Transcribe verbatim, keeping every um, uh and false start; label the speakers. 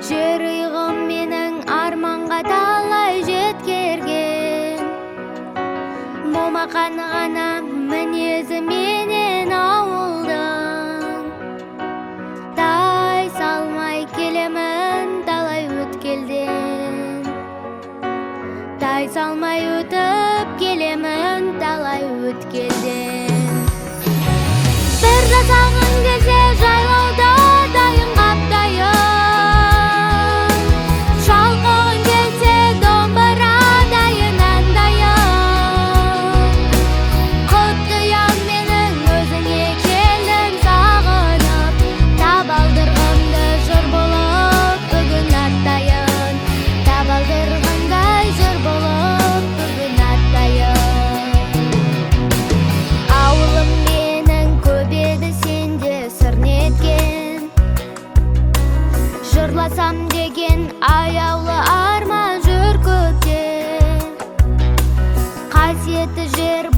Speaker 1: Жүрегім менің арманға талай жеткерген, момақан ғана мінезі менен ауылдан. Тай салмай келемін талай өткелден, тай салмай өтіп келемін талай өткелден. Бір жасағың келсе жайлауда дайын қаптайын, шалқығың келсе домбыра дайын әндайын. Құттыям менің өзіңе келдім сағынып, табалдырғымды жыр болып бүгін аттайын, табалдырғандай жыр болып бүгін аттайын. Ауылым менің көп еді сенде сыр неткен, жырласам деген аяулы арман жүр көпте. Қасиетті жер